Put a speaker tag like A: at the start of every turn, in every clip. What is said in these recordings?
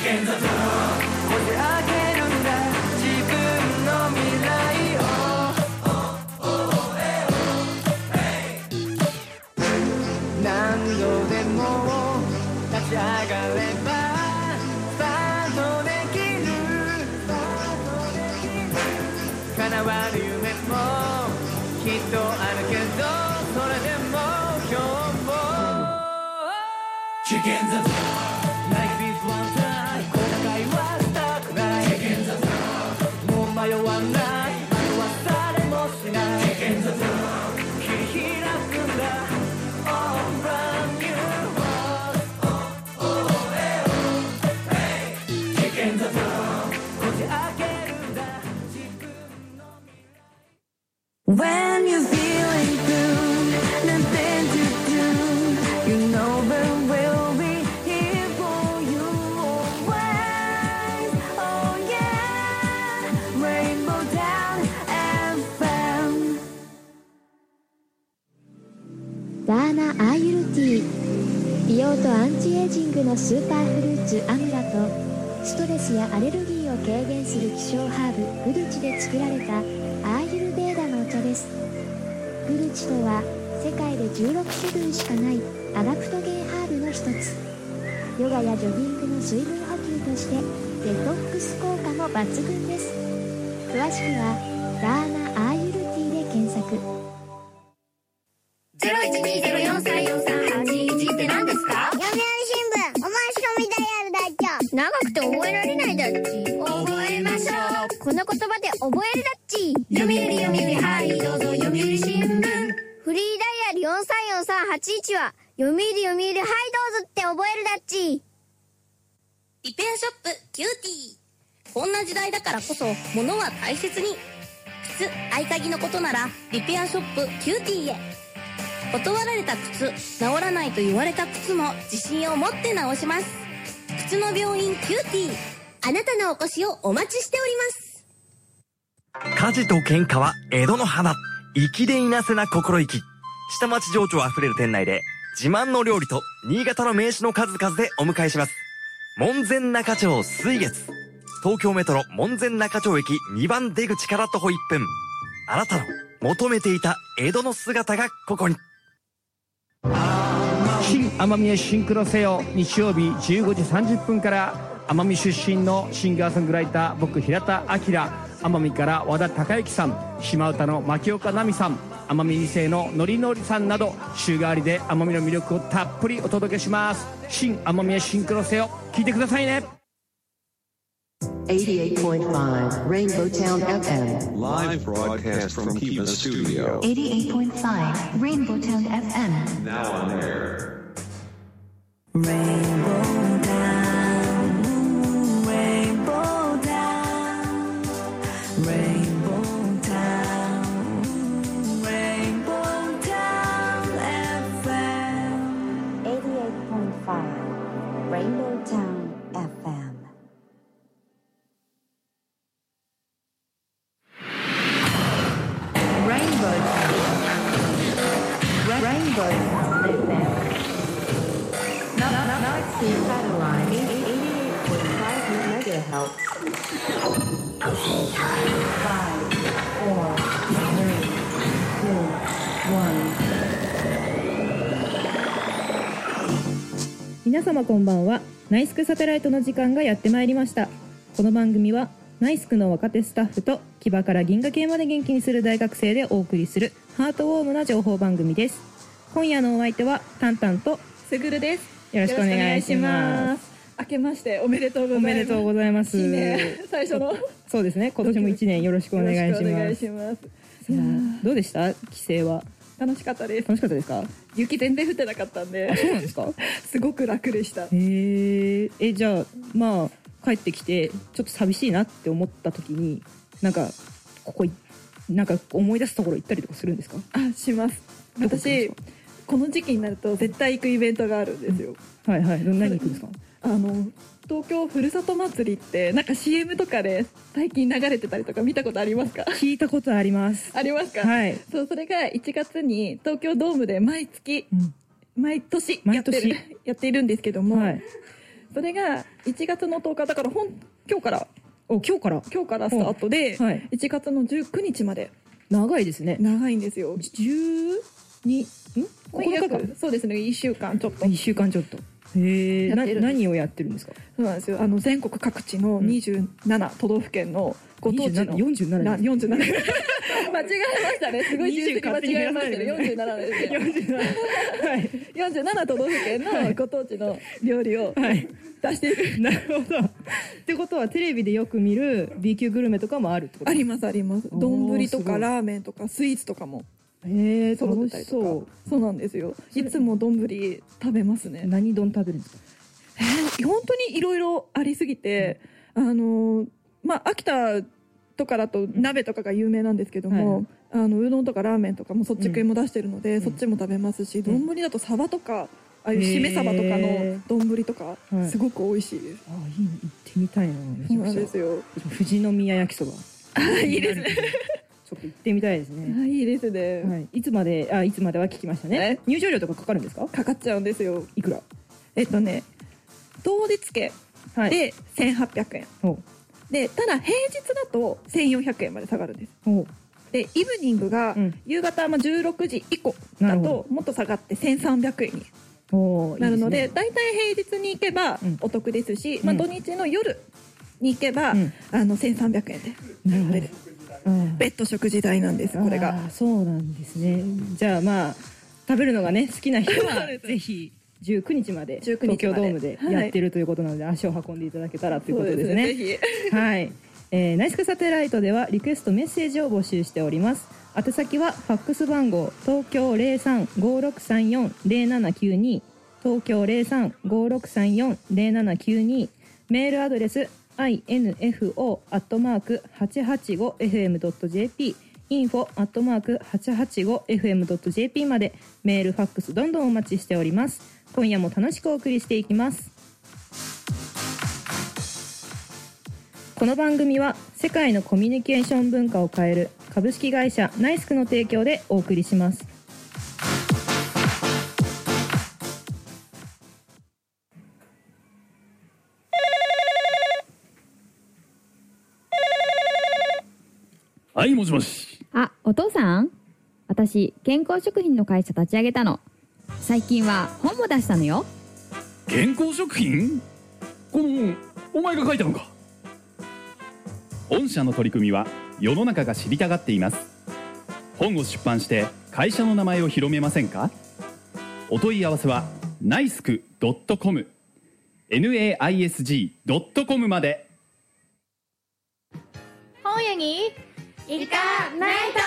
A: When you're feeling blue, nothing to do, you know there will be here for you always. Oh yeah, Rainbow Down FM。
B: ダーナアーユルティー、美容とアンチエイジングのスーパーフルーツアムラとストレスやアレルギーを軽減する希少ハーブグルチで作られたアーユルベーダのお茶です。グルチとは世界で16種類しかないアダプトゲンハーブの一つ。ヨガやジョギングの水分補給としてデトックス効果も抜群です。詳しくはダーナアーユルティーで検索。
C: 0120434381って何ですか？
D: 読売新聞、お前しろみたいあるだっちゃ。
C: 長くて覚えられないだっち。覚えましょう。この言葉で覚えるだっち。読売はいどうぞ読売新聞。フリーダイヤル434381は読売はいどうぞって覚えるだっち。
E: リペアショップキューティー。こんな時代だからこそ物は大切に。靴、合鍵のことならリペアショップキューティーへ。断られた靴、治らないと言われた靴も自信を持って直します。靴の病院キューティー。あなたのお越しをお待ちしております。
F: 火事と喧嘩は江戸の花。粋でいなせな心意気。下町情緒あふれる店内で自慢の料理と新潟の名刺の数々でお迎えします。門前仲町水月。東京メトロ門前仲町駅2番出口から徒歩1分。あなたの求めていた江戸の姿がここに。
G: 新奄美へシンクロせよ。日曜日15時30分から奄美出身のシンガーソングライター僕平田明、奄美から和田孝之さん、島唄の牧岡奈美さん、奄美二世ののりのりさんなど週替わりで奄美の魅力をたっぷりお届けします。新奄美へシンクロせよ、聞いてくださいね。
H: 88.5 Rainbow Town FM. Live broadcast from Kiva Studio.
A: 88.5 Rainbow Town FM.
H: Now on air.
A: Rainbow Down, Rainbow Down, Rainbow Down, Rainbow Down FM.
B: 88.5 Rainbow Town FM。
A: Rainbow Town, Rainbow Town FM. North Sea Satellite 88.5 megahertz. 5, 4, 3, 2, 1。
I: 皆様こんばんは。ナイスクサテライトの時間がやってまいりました。この番組はナイスクの若手スタッフと木場から銀河系まで元気にする大学生でお送りするハートウォームな情報番組です。今夜のお相手はタンタンと
J: すぐるです。
I: よろしくお願いします。
J: 明けましておめでとうございます。
I: おめでとうございます。
J: 最初の
I: そうですね。今年も1年よろしくお願いします。
J: よろしくお願いします。
I: どうでした？帰省は。
J: 楽しかったです。
I: 楽しかったですか？
J: 雪全然降ってなかったんで。
I: あ、そうなんですか？
J: すごく楽でした。
I: じゃあまあ帰ってきてちょっと寂しいなって思った時になんかなんか思い出すところ行ったりとかするんですか？
J: あ、します。私この時期になると絶対行くイベントがあるんですよ。
I: はいはい。何行くんですか？
J: 東京ふるさと祭りってなんか CM とかで最近流れてたりとか見たことありますか？
I: 聞いたことあります。
J: ありますか？
I: はい。
J: そう、それが1月に東京ドームで毎年やっているんですけども、はい、 それが1月の10日だから今日からスタートで、
I: はい、
J: 1月の19日まで。
I: 長いですね。
J: 長いんですよ。
I: 9日か。
J: そうですね、1週間ちょっと。
I: 1週間ちょっと。へえ。何をやってるんですか？
J: そうなんですよ。全国各地の27都道府県のご当地の
I: 47
J: 間違えましたね。すごい重視間違えましたね。47ですね。47都道府県のご当地の料理を出している。
I: なるほど。ってことはテレビでよく見る B 級グルメとかもあるってこと？
J: ありますあります。丼とかラーメンとかスイーツとかも。
I: 楽しそう。
J: そうなんですよ。いつも丼食べますね。
I: 何丼食べるんですか？
J: 本当にいろいろありすぎて、秋田とかだと鍋とかが有名なんですけども、うどんとかラーメンとかもそっち系も出してるので、そっちも食べますし、丼だとサバとか、ああいうしめサバとかの丼とか、すごく美味しいです。
I: いいね、行ってみたいな。
J: そうなんですよ。
I: 富士宮焼きそば。
J: いいですね。
I: ちょっと行ってみたいですね。
J: いいですね。
I: いつまでは聞きましたね。入場料とかかかるんですか？
J: かかっちゃうんですよ。
I: いくら？
J: 当日券で1800円。で、ただ平日だと1400円まで下がるんです。で、イブニングが夕方16時以降だともっと下がって1300円になるので、だいたい平日に行けばお得ですし、土日の夜に行けば1300円で食べる。別途食事代なんです、これが。
I: そうなんですね。じゃあ食べるのがね好きな人はぜひ19日まで東京ドームでやってるということなので、足を運んでいただけたらということですね。
J: ぜひ。
I: はい。ナイスクサテライトではリクエストメッセージを募集しております。宛先はファックス番号東京 0356340792 東京 0356340792 メールアドレスinfo@885fm.jp info@885fm.jp までメールファックスどんどんお待ちしております。今夜も楽しくお送りしていきます。この番組は世界のコミュニケーション文化を変える株式会社ナイスクの提供でお送りします。
K: はい、もしもし。
L: あ、お父さん？私、健康食品の会社立ち上げたの。最近は本も出したのよ。
K: 健康食品？この本、お前が書いたのか？御社の取り組みは世の中が知りたがっています。本を出版して会社の名前を広めませんか？お問い合わせは naisc.com naisg.com まで。
C: 本屋に行かないと。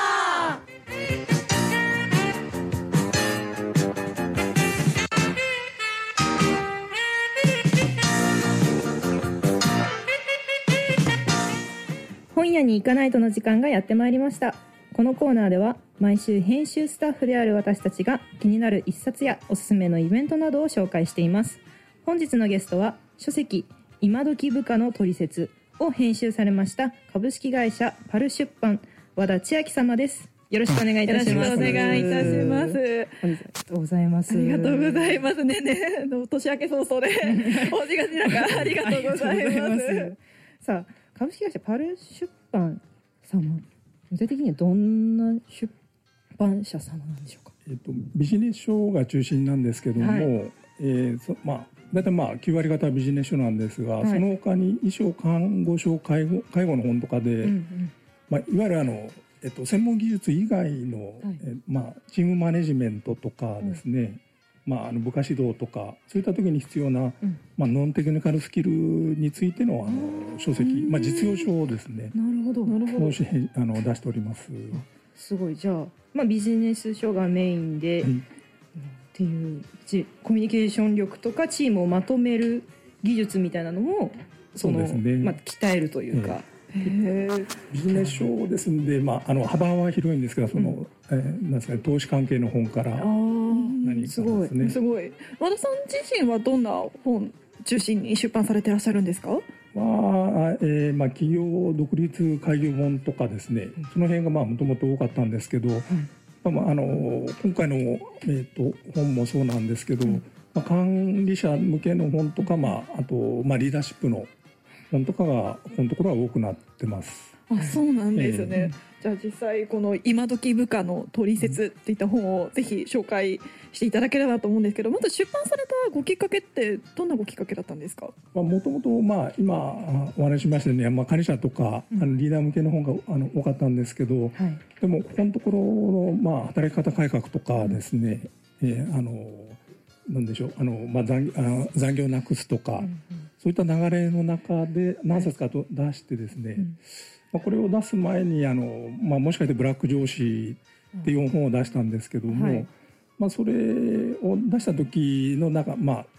I: 本屋に行かないとの時間がやってまいりました。このコーナーでは毎週編集スタッフである私たちが気になる一冊やおすすめのイベントなどを紹介しています。本日のゲストは書籍今時部下のトリセツを編集されました株式会社パル出版和田千秋様です。よろしくお願いいたします。
J: よろしくお願いいたします。
I: 本日はありがとうございます。
J: ありがとうございますね。年明け早々でお時間なんかありがとうございます。
I: さあ、株式会社パル出版様、具体的にはどんな出版社様なんでしょうか？
M: ビジネス書が中心なんですけども、大体9割方はビジネス書なんですが、その他に医書、看護書、介護の本とかで、いわゆる専門技術以外の、チームマネジメントとかですね、部下指導とかそういった時に必要な、ノンテクニカルスキルについての書籍、実用書をですね、
I: なるほどなるほど、
M: 出しております。
I: すごい。じゃあ、ビジネス書がメインで、っていうコミュニケーション力とかチームをまとめる技術みたいなのも
M: そうですね、
I: 鍛えるというか、
M: ビジネス書ですんで、幅は広いんですけど、なんですかね、投資関係の本から何かですね。
J: すごい。和田さん自身はどんな本中心に出版されていらっしゃるんですか？
M: 企業独立開業本とかですね、その辺がもともと多かったんですけど、今回の、本もそうなんですけど、 管理者向けの本とか、あと、リーダーシップの本とかがこのところは多くなってます。
J: あ、そうなんですね。じゃあ実際この今時部下の取説っていった本をぜひ紹介していただければと思うんですけど、まず出版されたごきっかけってどんなごきっかけだったんですか？
M: もともと今お話ししましたように、管理者とかリーダー向けの本が多かったんですけど、でもここのところの働き方改革とかですね、なんでしょう、残業をなくすとか、そういった流れの中で何冊かと出してですね、これを出す前にもしかしてブラック上司っていう本を出したんですけども、それを出した時のそ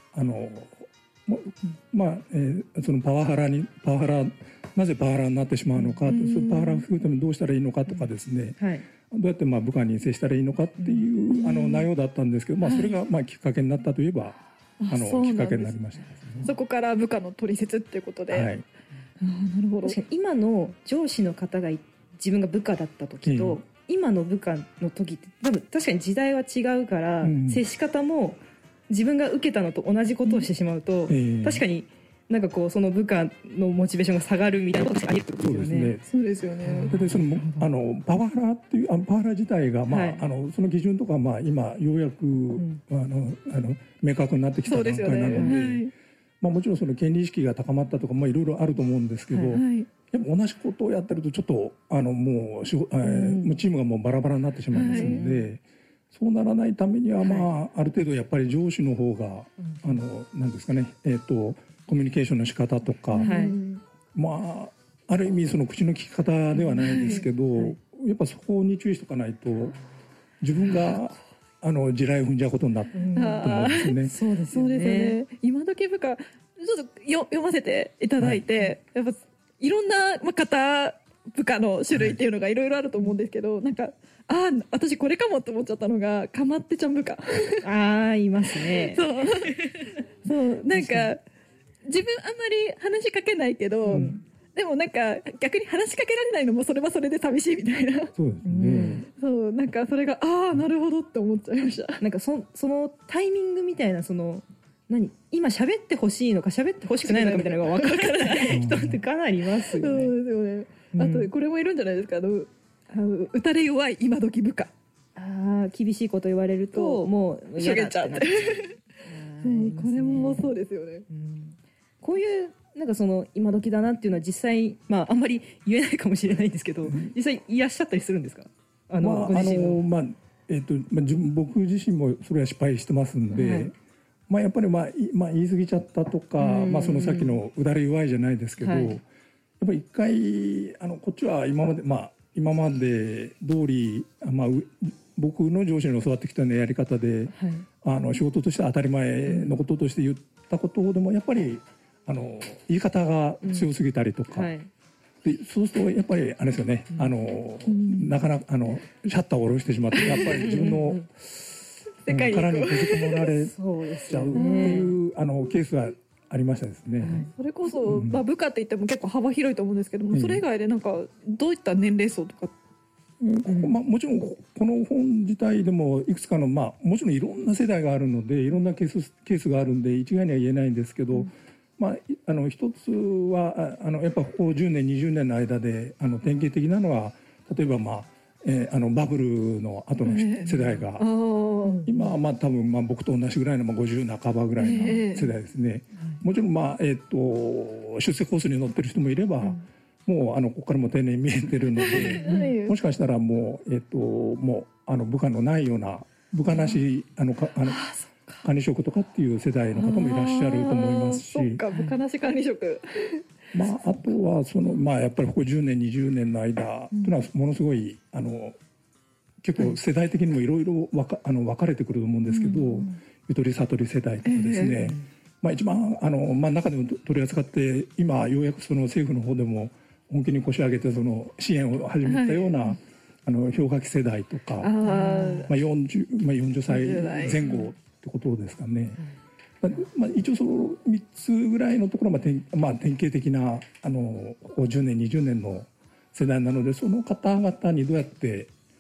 M: のパワハラなぜパワハラになってしまうのか、そのパワハラを防ぐためにどうしたらいいのかとかですね、どうやって部下に接したらいいのかっていう内容だったんですけど、それがきっかけになったといえばきっかけになりましたですね。
J: そこから部下の取説っていうことで、なるほど。
I: 確かに今の上司の方が自分が部下だった時と、今の部下の時って多分確かに時代は違うから、接し方も自分が受けたのと同じことをしてしまうと、確かになんかその部下のモチベーションが下がるみたいなことがあり得るんですよね。
J: そうですよね。
M: でそのパワハラっていうパワハラ自体がその基準とか今ようやく明確になってきた段階なので、もちろんその権利意識が高まったとかいろいろあると思うんですけど、でも同じことをやってるとちょっともうチームがもうバラバラになってしまいますので、そうならないためにはある程度やっぱり上司の方がなんですかね、コミュニケーションの仕方とか、ある意味その口の利き方ではないですけど、やっぱそこに注意しておかないと自分が地雷を踏んじゃうことになると思うんですね。
J: そうですよね。今時部下ちょっと読ませていただいて、やっぱいろんな方部下の種類っていうのがいろいろあると思うんですけど、なんか私これかもって思っちゃったのがかまってちゃん部下。
I: いますね。
J: そうなんか自分あんまり話しかけないけど、でもなんか逆に話しかけられないのもそれはそれで寂しいみたいな。
M: そうですね。
J: そうなんかそれがなるほどって思っちゃいました。
I: なんかそのタイミングみたいな今喋ってほしいのか喋ってほしくないのかみたいなのが分からない人ってかなりいますよね。
J: そうですよね。あとこれもいるんじゃないですか。打たれ弱い今時部下。
I: 厳しいこと言われるともう嫌だってなっちゃう。
J: これもそうですよね。
I: こういうなんか今時だなっていうのは実際あんまり言えないかもしれないんですけど、実際いらっしゃったりするんですか？ご自身の
M: 僕自身もそれは失敗してますんで、やっぱり言い過ぎちゃったとか、そのさっきのうだれ弱いじゃないですけど、やっぱり一回こっちは今まで通り僕の上司に教わってきたようなやり方で、仕事として当たり前のこととして言ったことでもやっぱり言い方が強すぎたりとか、でそうするとやっぱりあれですよね、なかなかシャッターを下ろしてしまってやっぱり自分の殻に閉じ込められちゃうっていうケースがありましたですね。
J: それこそ、部下って言っても結構幅広いと思うんですけども、それ以外でなんかどういった年齢層とか
M: もちろんこの本自体でもいくつかのもちろんいろんな世代があるのでいろんなケースがあるんで一概には言えないんですけど、一つはやっぱここ10年20年の間で典型的なのは例えばバブルの後の世代が、今は多分僕と同じぐらいの50半ばぐらいの世代ですね。もちろん出世コースに乗ってる人もいれば、もうここからも丁寧に見えてるので、もしかしたらもう部下のないような部下なし管理職とかっていう世代の方もいらっしゃると思いますし、
J: そっか、部下なし管理職。
M: あとはやっぱりここ10年20年の間というのはものすごい結構世代的にもいろいろ分かれてくると思うんですけど、ゆとり悟り世代とかですね、一番中でも取り扱って今ようやく政府の方でも本気に腰上げて支援を始めたような、氷河期世代とか、40歳前後ってことですかね。一応その3つぐらいのところは典型的なここ10年20年の世代なので、その方々にどうやって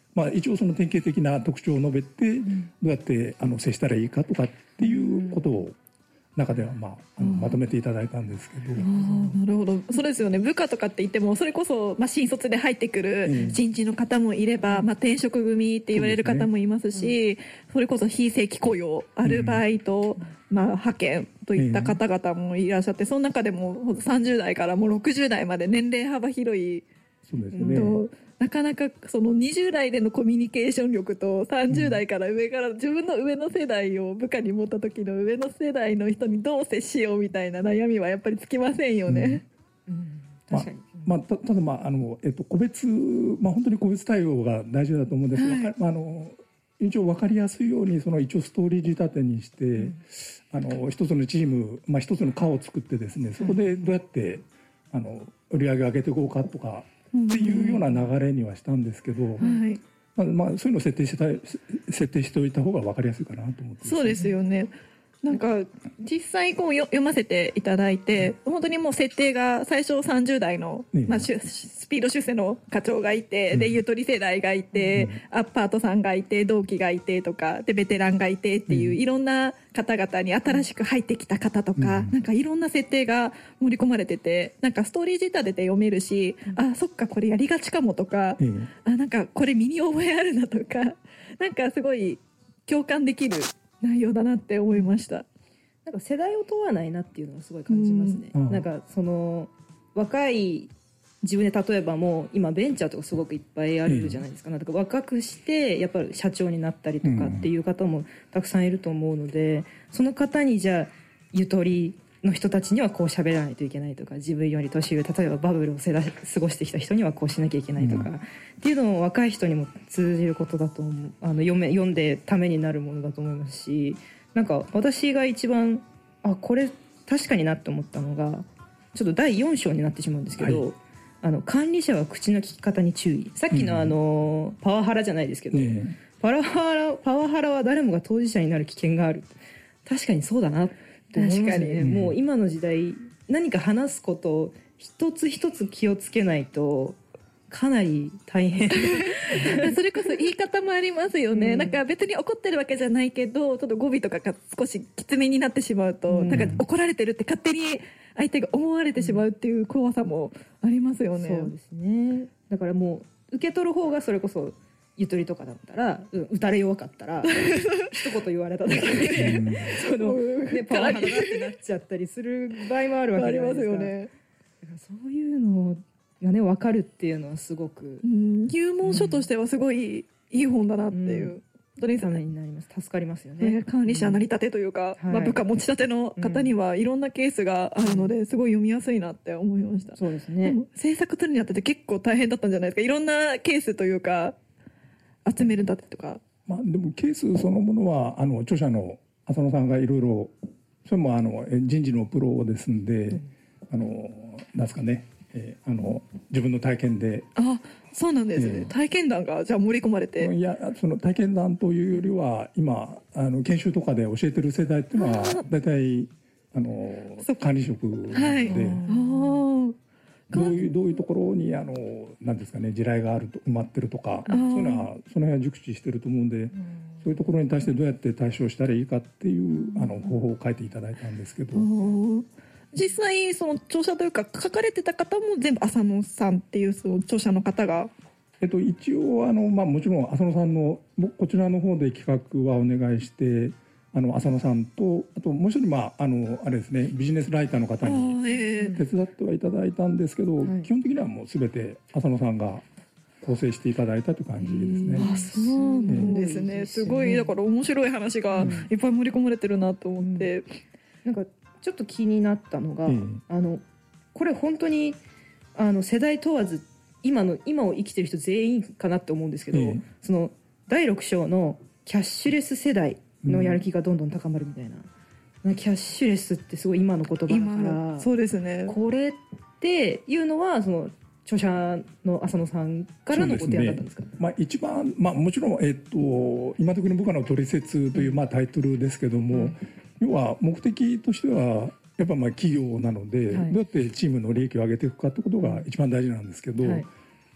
M: 一応その典型的な特徴を述べて、どうやって接したらいいかとかっていうことを中ではまとめていただいたんですけど、
J: なるほど。そうですよね。部下とかって言ってもそれこそ新卒で入ってくる新人の方もいれば、転職組って言われる方もいますし、それこそ非正規雇用、アルバイト、派遣といった方々もいらっしゃって、その中でも30代からもう60代まで年齢幅広い。
M: そうですね。
J: なかなかその20代でのコミュニケーション力と30代から上から自分の上の世代を部下に持った時の上の世代の人にどう接しようみたいな悩みはやっぱりつきませんよね。
M: 確かに。ただ個別、本当に個別対応が大事だと思うんですが、一応分かりやすいように一応ストーリー仕立てにして、一つのチーム、一つの課を作ってですね、そこでどうやって売り上げを上げていこうかとかっていうような流れにはしたんですけど、そういうのを設定しておいた方が分かりやすいかなと思って、
J: そうですよね。なんか実際読ませていただいて、本当にもう設定が最初30代の、スピード出世の課長がいて、でゆとり世代がいて、アパートさんがいて、同期がいてとかでベテランがいてっていう、いろんな方々に新しく入ってきた方とか、なんかいろんな設定が盛り込まれてて、なんかストーリー仕立てて読めるし、そっかこれやりがちかもとか、なんかこれ身に覚えあるなとか、なんかすごい共感できる内容だなって思いました。
I: なんか世代を問わないなっていうのはすごい感じますね。なんかその若い自分で例えばもう今ベンチャーとかすごくいっぱいあるじゃないですか。なんか若くしてやっぱり社長になったりとかっていう方もたくさんいると思うので、その方にじゃあゆとりの人たちにはこう喋らないといけないとか、自分より年上、例えばバブルを過ごしてきた人にはこうしなきゃいけないとか、っていうのも若い人にも通じることだと思う。読んでためになるものだと思いますし、なんか私が一番これ確かになって思ったのが、ちょっと第4章になってしまうんですけど、管理者は口の利き方に注意。さっきのパワハラじゃないですけど、パワハラは誰もが当事者になる危険がある。確かにそうだなって思いますね。もう今の時代何か話すことを一つ一つ気をつけないとかなり大変
J: それこそ言い方もありますよね。なんか別に怒ってるわけじゃないけど、ちょっと語尾とかが少しきつめになってしまうと、なんか怒られてるって勝手に相手が思われてしまうっていう怖さもありますよね。
I: そうですね。だからもう受け取る方がそれこそゆとりとかだったら、打たれ弱かったら一言言われただけでパワハラだってなっちゃったりする場合もあるわけじゃないですか。ありますよね。だからそういうのがね分かるっていうのはすごく
J: 入門書としてはすごいいい本だなっていう。
I: ためになります。助かりますよね。
J: 管理者なりたてというか、部下持ちたての方にはいろんなケースがあるので、すごい読みやすいなって思いました。
I: そうですね。
J: 制作するにあたって結構大変だったんじゃないですか。いろんなケースというか集めるんだってとか。
M: でもケースそのものは著者の浅野さんがいろいろ、それも人事のプロですんで、なんですかね。自分の体験で。
J: そうなんですね。体験談がじゃあ盛り込まれて。
M: いや、その体験談というよりは今研修とかで教えてる世代っていうのは大体管理職で、どういうところになんですかね、地雷があると埋まってるとか、そういうのはその辺は熟知してると思うんで、そういうところに対してどうやって対処したらいいかっていう方法を書いていただいたんですけど。
J: 実際その著者というか書かれてた方も全部浅野さんっていうその著者の方が、
M: 一応もちろん浅野さんのこちらの方で企画はお願いして、浅野さんとあともう一人あれですね、ビジネスライターの方に手伝ってはいただいたんですけど、基本的にはもう全て浅野さんが構成していただいたという感じですね。
J: そうなんですね。すごいだから面白い話がいっぱい盛り込まれてるなと思って、
I: なんかちょっと気になったのが、これ本当に世代問わず今を生きてる人全員かなって思うんですけど、その第6章のキャッシュレス世代のやる気がどんどん高まるみたいな、キャッシュレスってすごい今の言葉だから、
J: そうですね。
I: これっていうのはその著者の浅野さんからのご提案だったんですか？
M: 一番、もちろん、今時の部下の取説というタイトルですけども、要は目的としてはやっぱ企業なので、どうやってチームの利益を上げていくかってことが一番大事なんですけど、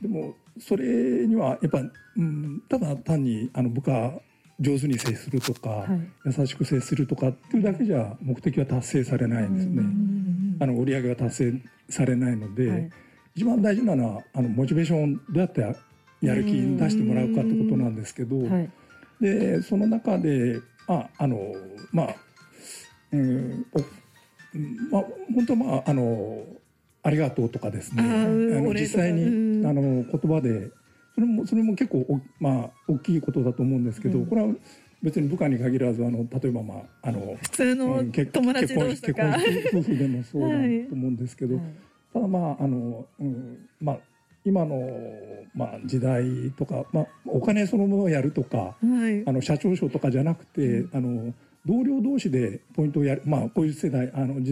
M: でもそれにはやっぱ、ただ単に部下上手に接するとか、優しく接するとかっていうだけじゃ目的は達成されないんですね。売り上げは達成されないので、一番大事なのはモチベーションどうやってやる気に出してもらうかってことなんですけど、でその中で本当ありがとうとかですね、実際に言葉でそれも結構大きいことだと思うんですけど、これは別に部下に限らず例えば
J: 普通の友達同士とか
M: 結婚夫婦でもそうだと思うんですけど、ただ今の時代とか、お金そのものをやるとか、社長賞とかじゃなくて、同僚同士でポイントをやる、こういう時代なので、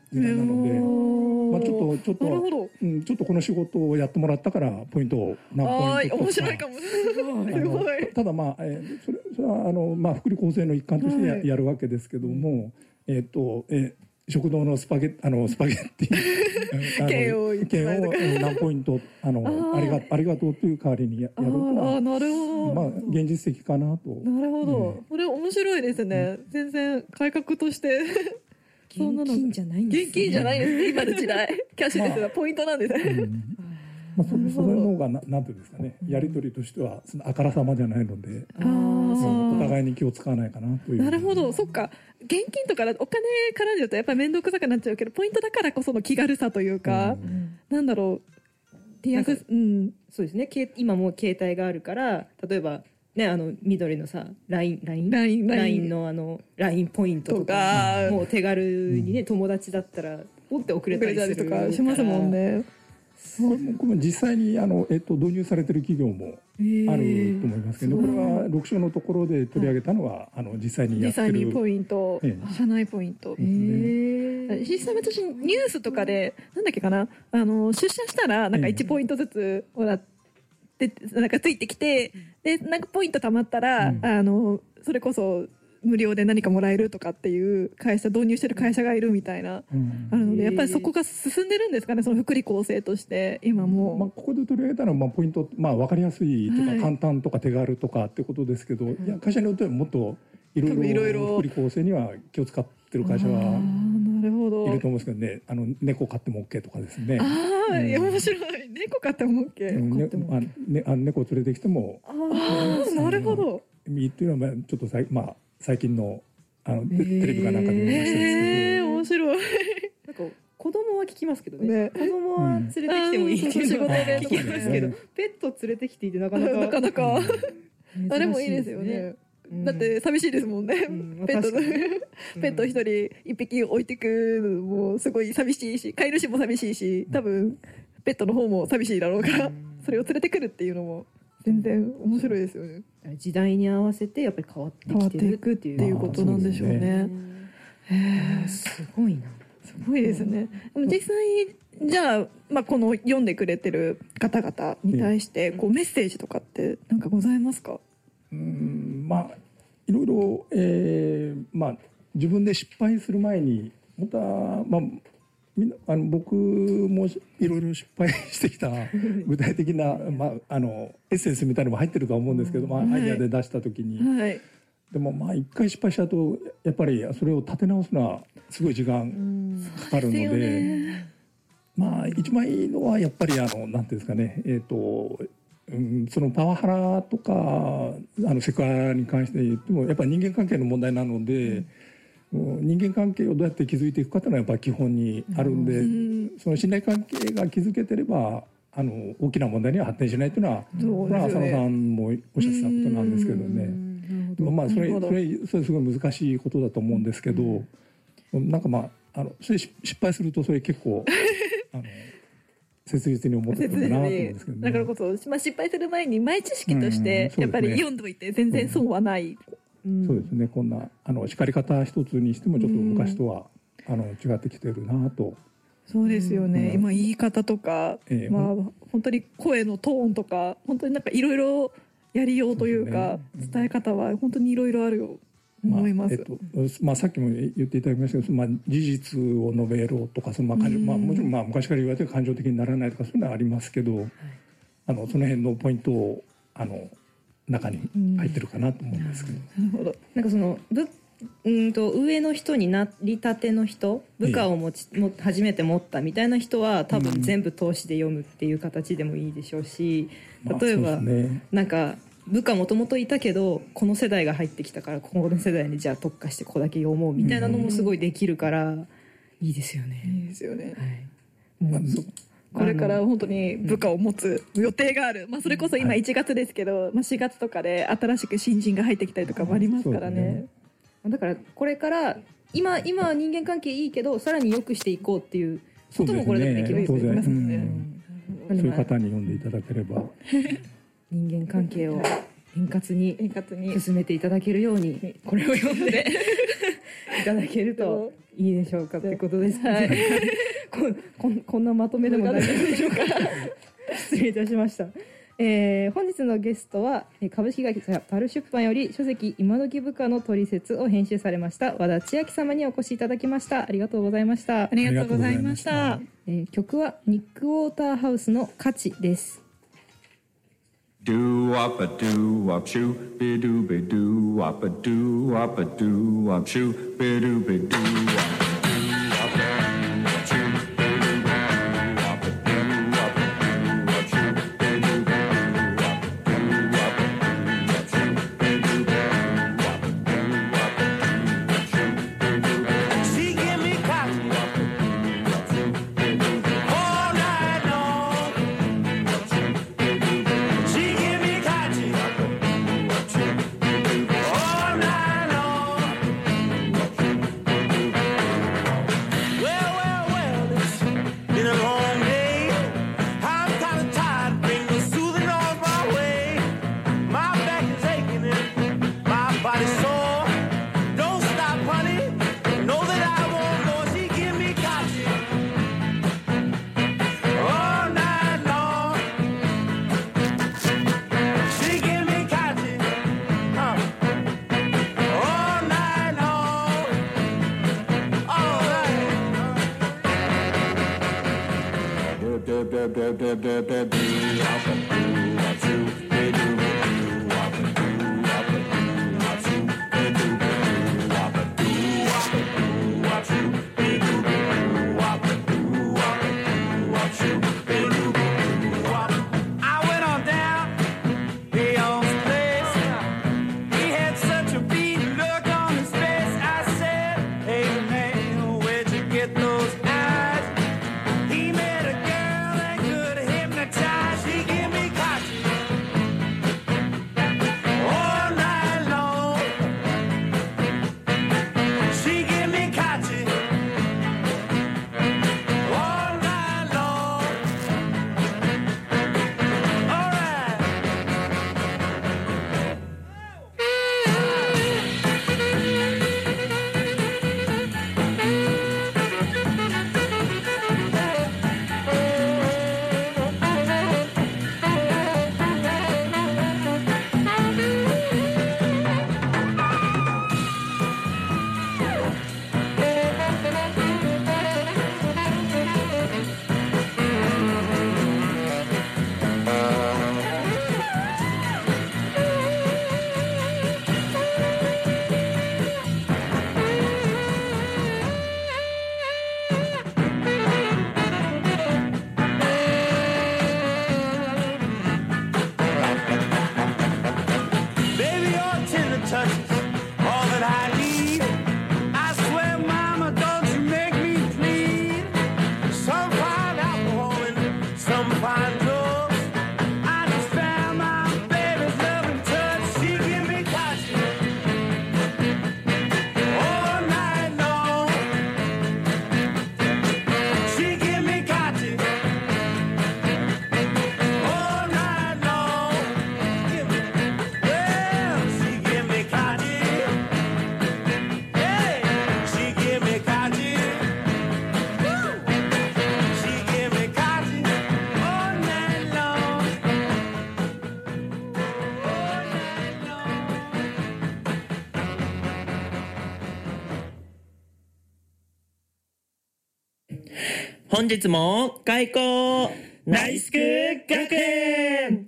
M: ちょっとこの仕事をやってもらったからポイントを何ポイントとか、
J: 面白いかも。すごい。
M: ただそれは福利厚生の一環としてやるわけですけども、食堂のスパゲッティ券を何ポイントありがとうという代わりにやると、
J: なるほど。
M: 現実的かなと。
J: なるほど。これ面白いですね。全然改革として
I: 現金じゃないんですね。
J: 現金じゃないですね。今の時代キャッシュレスがポイントなんですね。
M: それの方がなんていうんですかね、やり取りとしてはあからさまじゃないので、お互いに気を使わないかなという。
J: なるほど。そっか、現金とかお金絡んじゃうとやっぱり面倒くさくなっちゃうけど、ポイントだからこその気軽さというか、なんだろう、
I: そうですね。今もう携帯があるから、例えばね、緑のさ LINE のLINE ポイントとか、もう手軽にね、友達だったらポンって送れたりする
J: とかしますもんね。
M: これ実際に導入されてる企業もあると思いますけど、これは6章のところで取り上げたのは実際にやってる、
J: 実際にポイント、社内ポイント、実際私ニュースとかでなんだっけかな、出社したらなんか1ポイントずつもらってなんかついてきて、でなんかポイント貯まったら、それこそ無料で何かもらえるとかっていう導入してる会社がいるみたいな、あるので、やっぱりそこが進んでるんですかね、その福利厚生として今も。
M: ここで取り上げたのはポイント、分かりやすいとか、簡単とか手軽とかってことですけど、いや会社によってはもっといろいろ福利厚生には気を使ってる会社はいると思うんですけどね、猫飼っても OK とかですね。
J: 面白い。猫飼っても OK。
M: 猫を連れてきても、
J: なるほど。
M: いいっていうのはちょっと最近のテレビかなんかで見ましたんですけど、
J: 面白い。
I: なんか子供は聞きますけどね。子供は連れてきてもいいっていうのは聞きますけど、ペット連れてきていてなかなか
J: あれもいいですよね。だって寂しいですもんね。ペット一匹置いてくのもすごい寂しいし、飼い主も寂しいし、多分ペットの方も寂しいだろうから、それを連れてくるっていうのも全然面白いですよね。
I: 時代に合わせてやっぱり変わってきてるっていう
J: ことなんでしょうね。
I: すごいな。
J: すごいですね。実際じゃあ、この読んでくれてる方々に対してメッセージとかって何かございますか？
M: いろいろ、自分で失敗する前にまた、僕もいろいろ失敗してきた具体的な、エッセンスみたいなのも入ってるとは思うんですけど、アイデアで出した時に、でも一回失敗しちゃうとやっぱりそれを立て直すのはすごい時間かかるので、一番いいのはやっぱりなんていうんですかね、そのパワハラとかセクハラに関して言ってもやっぱり人間関係の問題なので、人間関係をどうやって築いていくかというのはやっぱり基本にあるんで、その信頼関係が築けてれば大きな問題には発展しないというのは、浅野さんもおっしゃってたことなんですけどね。それすごい難しいことだと思うんですけど、なんかそれ失敗するとそれ結構切実に思ってるかなと思うんですけどね。
J: だからこそ、失敗する前に前知識としてやっぱり読んどいて全然損はない。
M: そうですね。こんな叱り方一つにしてもちょっと昔とは違ってきてるなと。
J: そうですよね。今言い方とか、本当に声のトーンとか、本当になんかいろいろやりようというか、伝え方は本当にいろいろあるよ。思います。
M: さっきも言っていただきましたけど、事実を述べろとか、もちろん昔から言われて感情的にならないとかそういうのはありますけど、 その辺のポイントを中に入ってるかなと思うんですけど、
I: なるほど。なんかその上の人になりたての人、部下を初めて持ったみたいな人は多分全部通しで読むっていう形でもいいでしょうし、例えば、なんか部下もともといたけどこの世代が入ってきたからこの世代にじゃあ特化してここだけ読もうみたいなのもすごいできるからいいですよね。
J: いいですよね。
I: はい。
J: これから本当に部下を持つ予定がある、それこそ今1月ですけど、4月とかで新しく新人が入ってきたりとかもありますからね。だからこれから今は人間関係いいけどさらに良くしていこうっていうこともこれでもできるんですよね。
M: そういう方に読んでいただければ
I: 人間関係を円滑に進めていただけるようにこれを読んでいただけるといいでしょうかってことですね。こんなまとめでも大丈夫でしょうか。失礼いたしました。本日のゲストは株式会社パル出版より書籍今時部下の取説を編集されました和田千秋様にお越しいただきました。ありがとうございました。
J: ありがとうございました。
I: 曲はニック・ウォーターハウスの価値です。
N: Do up a do up shoo be do be do up a do up a do up shoo be do be do up
O: 本日も開講ナイスク学園。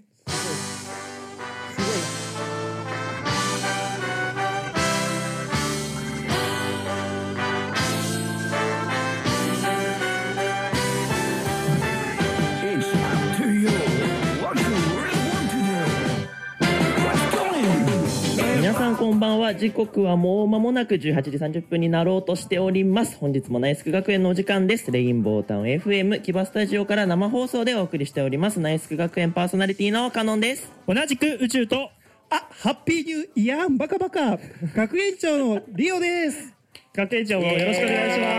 O: 皆さんこんばんは。時刻はもう間もなく18時30分になろうとしております。本日もナイスク学園のお時間です。レインボータウン FM 木場スタジオから生放送でお送りしております。ナイスク学園パーソナリティのカノンです。
P: 同じく宇宙とハッピーニューイヤーバカバカ学園長のリオです。
I: 学園長もよろしくお願いします。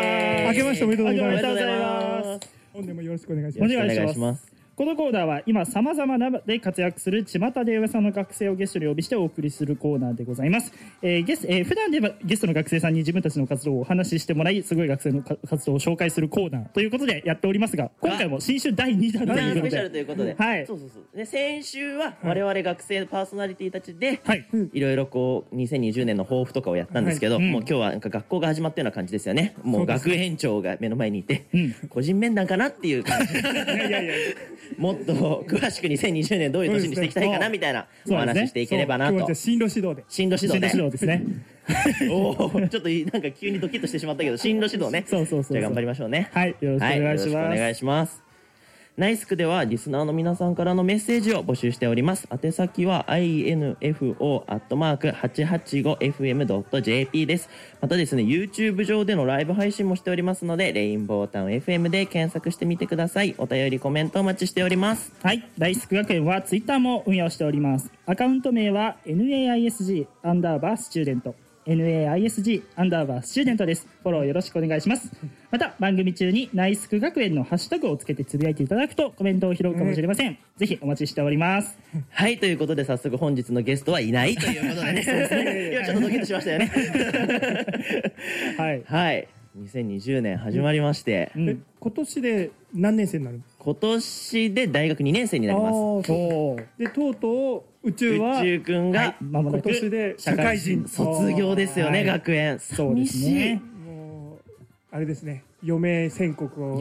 P: 明けましておめでとうございます。
I: ありがとうございます。
P: 本年もよろしくお願いします。
I: お願いします。このコーナーは今様々なで活躍する巷で噂の学生をゲストにお呼びしてお送りするコーナーでございます。普段でゲストの学生さんに自分たちの活動をお話ししてもらい、すごい学生の活動を紹介するコーナーということでやっておりますが、今回も新春第2弾ということで、
O: スペシャルということで、
I: はい、
O: そうで先週は我々学生パーソナリティたちで、いろいろこう2020年の抱負とかをやったんですけど、もう今日はなんか学校が始まったような感じですよね。もう学園長が目の前にいて、個人面談かなっていう感じ。もっと詳しく2020年どういう年にしていきたいかなみたいなお話していければなと。
P: 今日は進路指導で。
O: 進路指導ね。
I: 進路ですね。
O: おお、ちょっとなんか急にドキッとしてしまったけど、進路指導ね。
I: そう。
O: じゃあ頑張りましょうね。
I: はい、よろしくお願いします。
O: よろしくお願いします。ナイスクではリスナーの皆さんからのメッセージを募集しております。宛先は info@885fm.jp です。またですね、YouTube 上でのライブ配信もしておりますので、レインボータウン FM で検索してみてください。お便りコメントお待ちしております。
I: はい、ナイスク学園は Twitter も運用しております。アカウント名は NAISG_student NAISG_student です。フォローよろしくお願いします。また番組中にナイスク学園のハッシュタグをつけてつぶやいていただくとコメントを拾うかもしれません。ぜひお待ちしております。
O: はい、ということで早速本日のゲストはいないということでね。今ちょっとドキッとしましたよね。はい。2020年始まりまして、
P: 今年で何年生になる？
O: 今年で大学2年生になります。
P: でとうとう宇宙
O: くんが
P: 今年で社会人
O: 卒業ですよね。学園寂しい。
P: もうあれですね、余命宣告を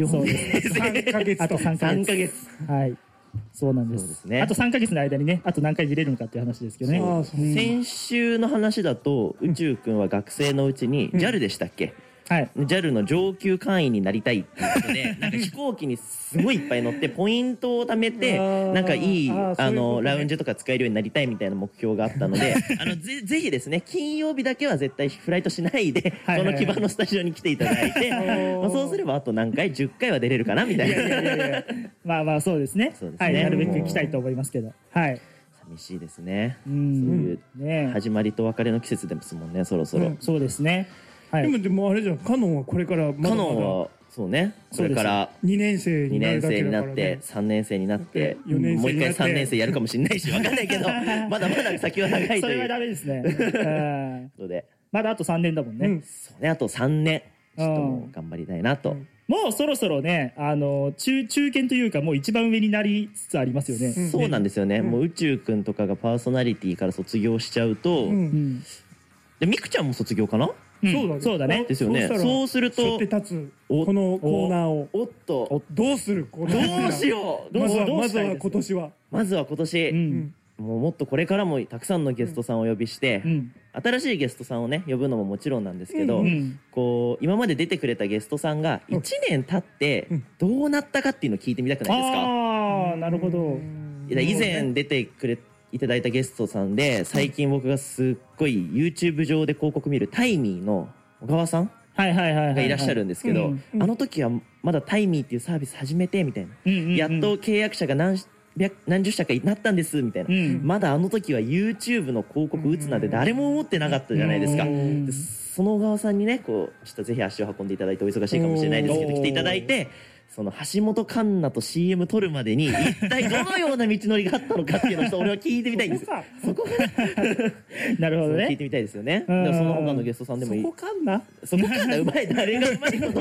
I: 3ヶ月
O: あと3ヶ月。
I: はい、そうなんです。あと3ヶ月の間にね、あと何回見れるのかっていう話ですけどね。
O: 先週の話だと宇宙くんは学生のうちに JAL でしたっけ、JAL の上級会員になりたいっていうことで、なんか飛行機にすごいいっぱい乗ってポイントを貯めて、なんかいいラウンジとか使えるようになりたいみたいな目標があったので、ぜひですね、金曜日だけは絶対フライトしないで、この木場のスタジオに来ていただいて、そうすればあと何回10回は出れるかなみたいな。
I: まあそうですね。はい、なるべく来たいと思いますけど。はい。
O: 寂しいですね。そういう始まりと別れの季節ですもんね、そろそろ。
I: そうですね。
P: でもあれじゃん、カノンはこれから
O: カノンはそうね、これから
P: 2年生になるだけだからね。
O: 2年生になって3年生になって
P: 4年生になって
O: もう一回3年生やるかもしれないし、分かんないけど、まだまだ先は長いという。
I: それはダメですね。まだあと3年だもんね。
O: そうね、あと3年ちょっともう頑張りたいなと。
I: もうそろそろね、中堅というかもう一番上になりつつありますよね。
O: そうなんですよね。もう宇宙くんとかがパーソナリティから卒業しちゃうと、でミクちゃんも卒業かな。
I: そうだね。
O: ですよね。そうすると
P: 背負って立つこのコーナーを
O: おっと
P: どうする？
O: どうしよう。
P: まずは今年は。
O: まずは今年。もっとこれからもたくさんのゲストさんをお呼びして、新しいゲストさんをね呼ぶのももちろんなんですけど、こう今まで出てくれたゲストさんが1年経ってどうなったかっていうのを聞いてみたくないですか？
I: ああ、なるほど。
O: 以前出てくれいただいたゲストさんで、最近僕がすっごい YouTube 上で広告見るタイミーの小川さんがいらっしゃるんですけど、あの時はまだタイミーっていうサービス始めてみたいな、やっと契約者が何十社かになったんですみたいな、まだあの時は YouTube の広告打つなんて誰も思ってなかったじゃないですか。その小川さんにね、こうちょっとぜひ足を運んでいただいて、お忙しいかもしれないですけど来ていただいて、その橋本環奈と CM 撮るまでに一体どのような道のりがあったのかっていうのを俺は聞いてみたいんですよ。そこ
I: なるほどね。
O: 聞いてみたいですよね。その他のゲストさんでもいい。
P: そこかんな
O: うまい。誰がうまいこと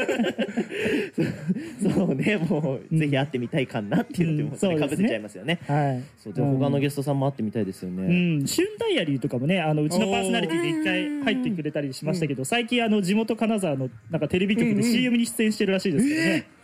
O: そうね、もうぜひ会ってみたいかなっていうのでもかぶせちゃいますよね。そうで他のゲストさんも会ってみたいですよね。
I: 旬ダイアリーとかもね、うちのパーソナリティで一回入ってくれたりしましたけど、最近地元金沢のなんかテレビ局で CM に出演してるらしいですけどね。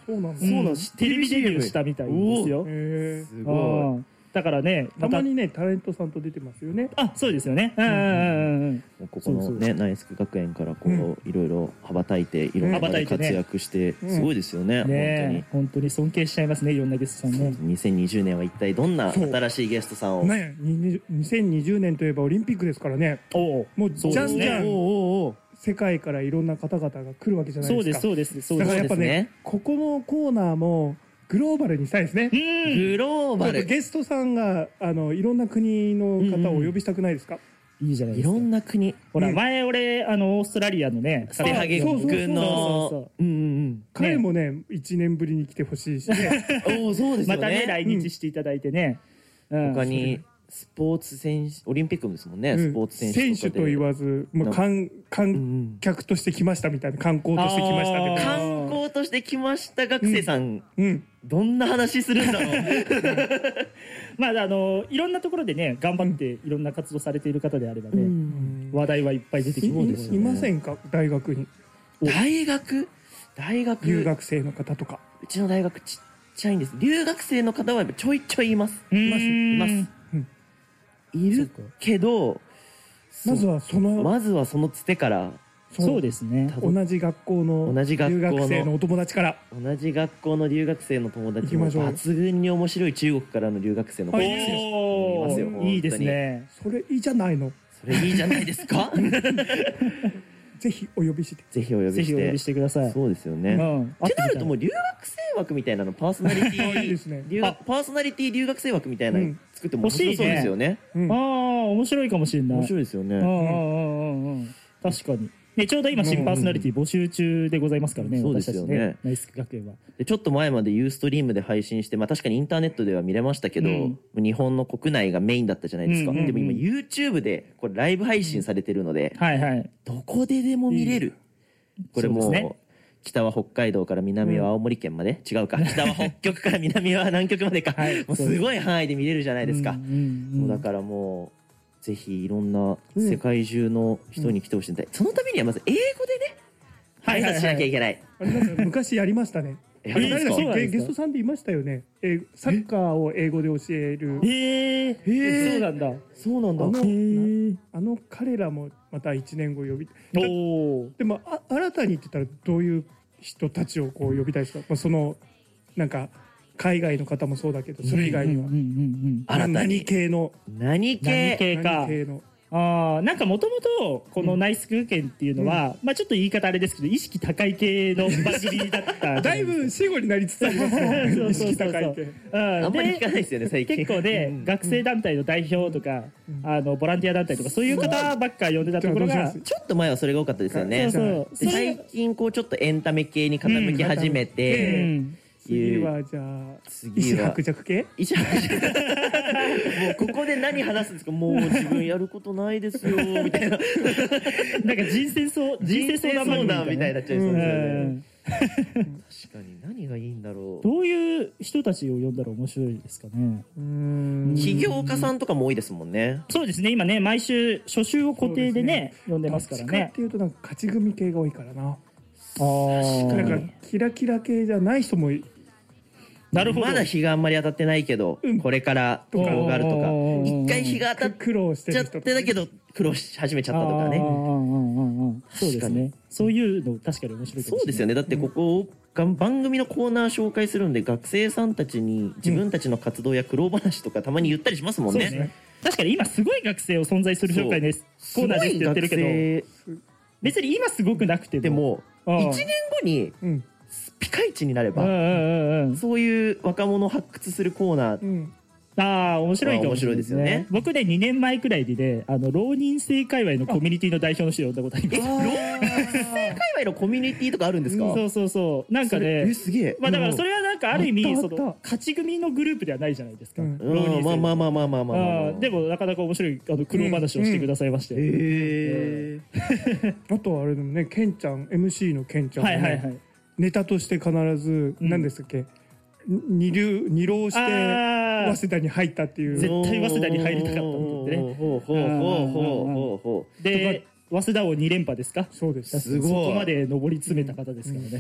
P: そうなんだ。
O: そうなんです。
Q: テレビデビューしたみたいですよ。
O: すごい。
Q: だからね、
P: たまにね、タレントさんと出てますよね。
Q: あ、そうですよね。
O: ここのね、ナイスク学園からこういろいろ羽ばたいて、いろんな活躍して、すごいですよね。
Q: 本当に尊敬しちゃいますね、いろんなゲストさんね。
O: 2020年は一体どんな新しいゲストさんを。
P: ね、2020年といえばオリンピックですからね。もうじゃんじゃん世界からいろんな方々が来るわけじゃないですか。
Q: そうです。
P: だからやっぱね、ここのコーナーもグローバルにしたいですね。
O: グローバル。
P: ゲストさんがいろんな国の方をお呼びしたくないですか？
Q: いいじゃないですか。
O: いろんな国。
Q: ほら、前俺オーストラリアのね、
O: ステハゲ君の
P: 彼もね1年ぶりに来てほしいしね。
O: そうですよね。
Q: またね来日していただいてね。
O: 他にスポーツ選手、オリンピックですもんね。スポーツ選手
P: 選手と言わず、観客として来ましたみたいな、観光として来ましたみたいな。
O: 観光として来ました学生さん。どんな話するんだろう。
Q: まあいろんなところでね頑張っていろんな活動されている方であればね、話題はいっぱい出てきますよね。
P: いませんか、大学に。
O: 大学
P: 留学生の方とか。
O: うちの大学ちっちゃいんです。留学生の方はちょいちょいいます。います。いるけど、
P: まずは
O: そのつてから。
Q: そうですね。
P: 同じ学校の留学生のお友達から。
O: 同じ学校の留学生の友達も抜群に面白い中国からの留学生の子ですよ。いますよ。
Q: いいですね。
P: それいいじゃないの。
O: それいいじゃないですか。
P: ぜひお呼びして。
O: ぜひお呼びして
Q: ください。
O: そうですよね。ってなるともう留学生枠みたいなのパーソナリティパーソナリティ留学生枠みたいなの作っても面白そうですよね。
Q: 面白いかもしれない。
O: 面白いですよね。
Q: 確かに。ね、ちょうど今新パーソナリティ募集中でございますからね。
O: そうですよね。
Q: ナイス学園は。
O: ちょっと前までユーストリームで配信して、まあ確かにインターネットでは見れましたけど、日本の国内がメインだったじゃないですか。でも今 YouTube でこれライブ配信されてるので、どこででも見れる。これもう、北は北海道から南は青森県まで、違うか。北は北極から南は南極までか。もうすごい範囲で見れるじゃないですか。もうだからもう、ぜひいろんな世界中の人に来てほしいんで、そのためにはまず英語でね、挨拶しなきゃいけない。
P: 昔やり昔やりましたね。ゲストさんでいましたよね。サッカーを英語で教える。
Q: そうなんだ。
O: そうなんだ。
P: あの彼らもまた1年後呼び。でも新たにって言ったらどういう人たちをこう呼びたいですか。そのなんか海外の方もそうだけど、それ以外には何系の
O: 何系
Q: か。なんかもともとこのナイス空間っていうのは、まあちょっと言い方あれですけど、意識高い系の番組だった。
P: だいぶ死後になりつつありますね。意識高い系。
O: あんまり聞かないですよね、最近。
Q: 結構ね、学生団体の代表とか、ボランティア団体とか、そういう方ばっか呼んでたところが、
O: ちょっと前はそれが多かったですよね。最近こうちょっとエンタメ系に傾き始めて、
P: 次はじゃあ石伯爵系？
O: 石伯爵。もうここで何話すんですか。もう自分やることないですよみたいな。なんか
Q: 人生相
O: 談みたいになっちゃいそうですよね。確かに何がいいんだろう。
Q: どういう人たちを呼んだら面白いですかね。
O: 起業家さんとかも多いですもんね。
Q: そうですね。今ね毎週初週を固定でね呼んでますからね。
P: っていうとなんか勝ち組系が多いからな。なんかキラキラ系じゃない人も
O: なるほど。まだ日があんまり当たってないけど、これからこうがあるとか、一回日が当たっちゃってだけど苦労し始めちゃったとかね。
Q: そうですね。そういうの確かに面白い。
O: そうですよね。だってここ番組のコーナー紹介するんで、学生さんたちに自分たちの活動や苦労話とかたまに言ったりしますもんね。
Q: 確かに今すごい学生を存在する紹介です。コーナーですって言ってるけど、別に今すごくなくて
O: も1年後にピカイチになれば、そういう若者を発掘するコーナー、
Q: 面白いかもしれないですよね。僕ね2年前くらいで浪人生界隈のコミュニティの代表の人を呼んだことあります。
O: 浪人生界隈のコミュニティとかあるんですか？
Q: そうなんかね、
O: すげえ。
Q: まあだからそれはなんかある意味その勝ち組のグループではないじゃないですか。まあでもなかなか面白い苦労話をしてくださいまして。
P: あとはあれでもね、ケンちゃん MC のケンちゃんネタとして必ず何ですっけ、二浪して早稲田に入ったっていう。
Q: 絶対早稲田に入りたかったってね。で早稲田を2連覇ですか。
P: そうです。
Q: そこまで上り詰めた方ですからね。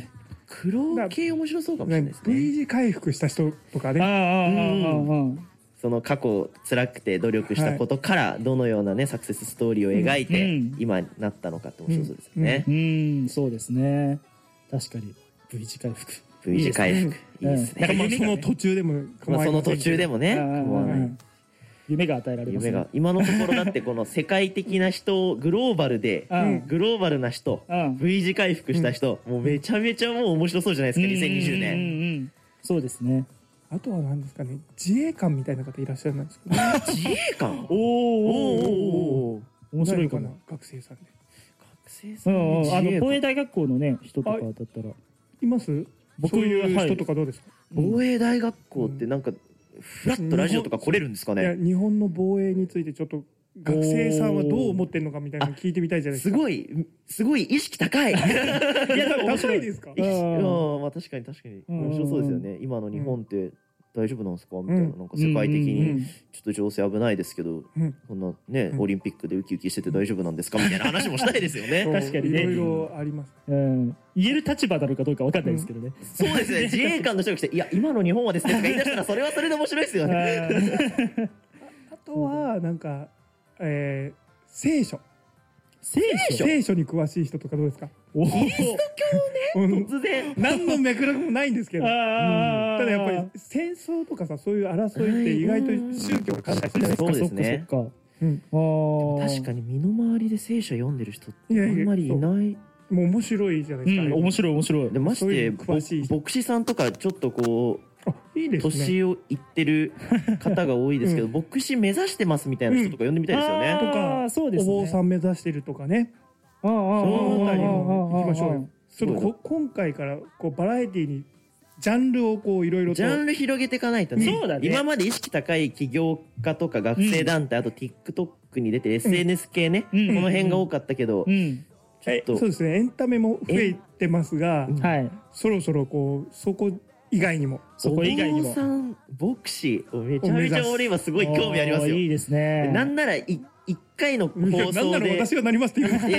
O: 黒系面白そうかもしれないですね。
P: V 字回復した人とかね。
O: その過去辛くて努力したことからどのようなねサクセスストーリーを描いて今になったのかって面白そうですよね。
Q: そうですね。確かに V 字回復。
O: V 字回復いいですね。
P: だからその途中でも
O: その途中でもね
Q: 夢が与えられますね。
O: 夢が今のところだってこの世界的な人グローバルでグローバルな人 V 字回復した人もうめちゃめちゃもう面白そうじゃないですか2020年。
Q: そうですね。
P: あとは何ですかね、自衛官みたいな方いらっしゃるんですけど、
O: 自衛官
Q: お面白いかな。
P: 学生さんで。
O: 学生さん
Q: 防衛大学校のね人とかだったら
P: います？そういう人とかどうですか？
O: 防衛大学校ってなんかフラットラジオとか来れるんですかね？
P: いや日本の防衛についてちょっと学生さんはどう思ってるのかみたいなの聞いてみたいじゃないですか。
O: すごい意識高い。いや
P: 高いですか？
O: まあ確かに面白そうですよね。今の日本って大丈夫なんですかみたいな、なんか世界的にちょっと情勢危ないですけど、こんなねオリンピックでウキウキしてて大丈夫なんですかみたいな話もしたいですよね。
Q: 確かにね。
P: いろいろあります。
Q: 言える立場なのかどうかわかんないですけどね。
O: そうですね。自衛官の人が来ていや今の日本はですねとか言い出したらそれはそれで面白いですよね。
P: あとはなんか聖書に詳しい人とかどうですか？
O: キリスト教ね突然
P: 何の脈絡もないんですけど、ただやっぱり戦争とかさそういう争いって意外と宗教が関係してるじゃないですか。
O: そうですね。確かに身の回りで聖書読んでる人ってあんまりいない。
P: もう面白いじゃないですか。
Q: 面白い。
O: でまして牧師さんとかちょっとこう年をいってる方が多いですけど、牧師目指してますみたいな人とか呼んでみたいですよね。
P: とかお坊さん目指してるとかね。そのあたりも行きましょうよ。ちょっと今回からこうバラエティにジャンルをこういろいろと
O: ジャンル広げていかないとね。
Q: そうだね。
O: 今まで意識高い起業家とか学生団体、あと TikTok に出て SNS 系ね、この辺が多かったけど、
P: そうですね。エンタメも増えてますが、そろそろこうそこ以外にも
O: お坊さん牧師めちゃめちゃ俺今すごい興味ありますよ。
Q: いいですね。
O: なんなら1回の放送で
P: なんなら私がなりますって言うんですか？
O: い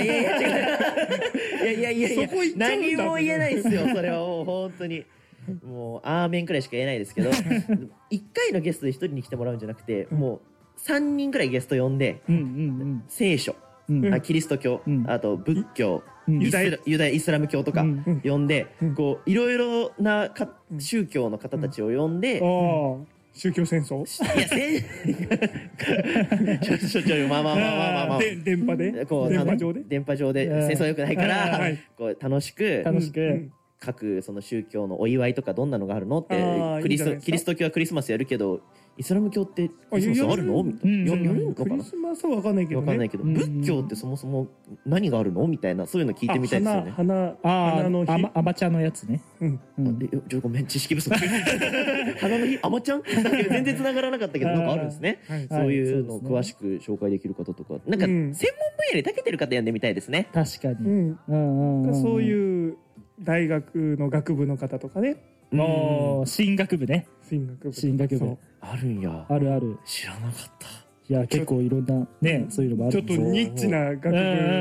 O: や何も言えないですよ。それはもう本当にもうアーメンくらいしか言えないですけど、1回のゲストで1人に来てもらうんじゃなくて、もう3人くらいゲスト呼んで聖書、キリスト教、あと仏教、ユダヤイスラム教とか呼んで、こういろいろな宗教の方たちを呼んで、
P: 宗教戦争？
O: いやまあ
P: 電波で
O: 電波上で戦争は良くないからこう楽しく各その宗教のお祝いとかどんなのがあるのってキリスト教はクリスマスやるけどイスラム教ってクリスマスあるのみたいな。やるのかな。
P: クリスマスは分かんないけどね。
O: 仏教ってそもそも何があるのみたいな、そういうの聞いてみたいですよね。
P: 花の日。
Q: アマちゃんのやつね。
O: ごめん知識不足。花の日アマちゃん全然繋がらなかったけどなんかあるんですね。そういうのを詳しく紹介できる方とか、なんか専門分野に長けてる方呼んでみたいですね。
Q: 確かに。
P: そういう大学の学部の方とかね。
Q: 進学部ね。進学部
O: あるんや。
Q: ある。
O: 知らなかった。
Q: いや結構いろんなねそういうのもある。
P: ちょっとニッチな学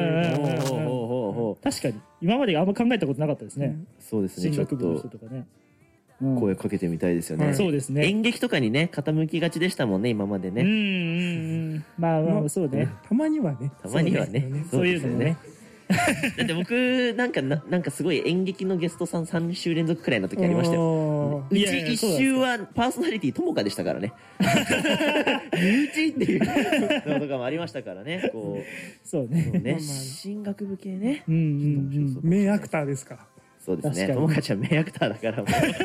P: 部。
Q: 確かに今まであんま考えたことなかったですね。
O: そうですね。
Q: 進学部の人とかね。
O: 声かけてみたいですよね。
Q: そうですね。
O: 演劇とかにね傾きがちでしたもんね今までね。
Q: まあそうね。
P: たまにはね。
Q: そういうのもね。
O: だって僕なんかすごい演劇のゲストさん3週連続くらいの時ありましたよ。うち1週はパーソナリティともかでしたからね。身内っていうのとかもありましたからね。こう
Q: そうね。
O: 進学部系ね。
P: 名アクターですから。
O: そうですね。ともかちゃん名アクターだから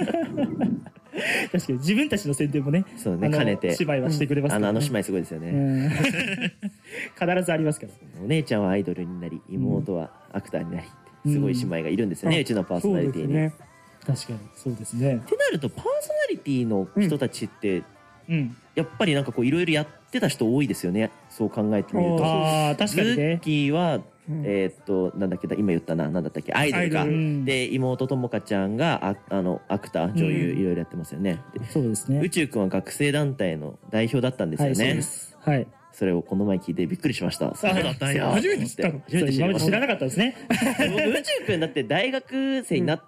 Q: 確かに自分たちの宣伝もね、
O: そうね兼ねて
Q: 芝居はしてくれますからね。
O: 姉妹すごいですよね。
Q: 必ずありますから。
O: お姉ちゃんはアイドルになり、妹はアクターになりってすごい姉妹がいるんですよね。うちのパーソナリティに。
Q: 確かにそうですね。
O: ってなるとパーソナリティの人たちってやっぱりなんかこういろいろやってた人多いですよね。そう考えてみると。
Q: 確かにね。
O: ズッキーはなんだっけ今言ったな、なんだったっけアイドルか。で妹ともかちゃんがアクター女優いろいろやってますよね。
Q: そうですね。
O: 宇宙くんは学生団体の代表だったんですよね。
Q: はい。
O: それをこの前聞いてびっくりしました。
Q: そうだったんや。初めて知ったの。今まで知らなかったですね。
O: 僕宇宙くんだって大学生になっ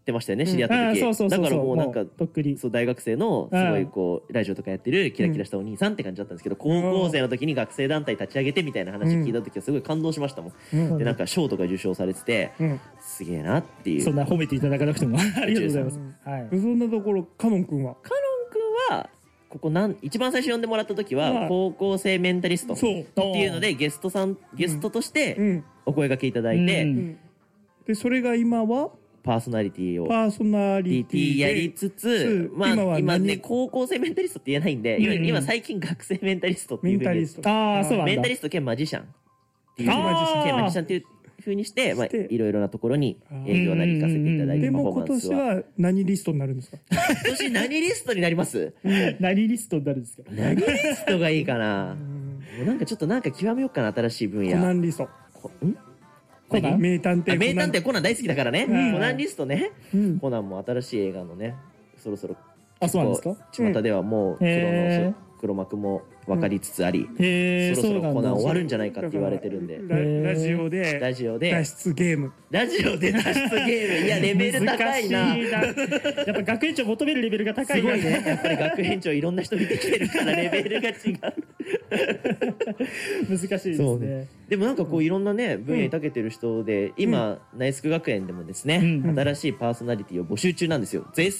O: ってましたよね、知り合った時。
Q: そう
O: だからもうなんか、
Q: とっくり。
O: そう、大学生の、すごいこう、ラジオとかやってるキラキラしたお兄さんって感じだったんですけど、高校生の時に学生団体立ち上げてみたいな話聞いた時はすごい感動しましたもん。で、なんか賞とか受賞されてて、すげえなっていう。
Q: そんな褒めていただかなくてもありがとうございます。はい。
P: そんなところ、カノン君は
O: ここ一番最初呼んでもらった時は、高校生メンタリストっていうので、ゲストとしてお声掛けいただいて、
P: で、それが今は
O: パーソナリティ
P: や
O: りつつ、まあ今ね、高校生メンタリストって言えないんで、今最近学生メンタリストっていう風に。メンタリスト兼マジシャンっていう。兼マジシャンっていう風にして、まあいろいろなところに営業なり行かせていただいて、
P: でも今年は何リストになるんですか？
O: 今年何リストになります？
Q: 何リストになるんですか？
O: 何リストがいいかな。もうなんかちょっと極めようかな、新しい分野。
P: コナンリスト。
O: 名探
P: 偵
O: コナン大好きだからね。コナンリストね。コナンも新しい映画のね、そろそろ。
Q: そうなんですか？
O: 巷ではもう黒幕も分かりつつあり、そろそろコナン終わるんじゃないかって言われてるんで。
P: ラジオで脱出ゲーム。
O: いや、レベル高いな。
Q: やっぱ学園長求めるレベルが高いね。
O: やっぱり学園長いろんな人見てきてるからレベルが違う。
Q: 難しいですね。
O: でもなんかこういろんなね、分野に長けてる人で、今、ナイスク学園でもですね、新しいパーソナリティを募集中なんですよ。絶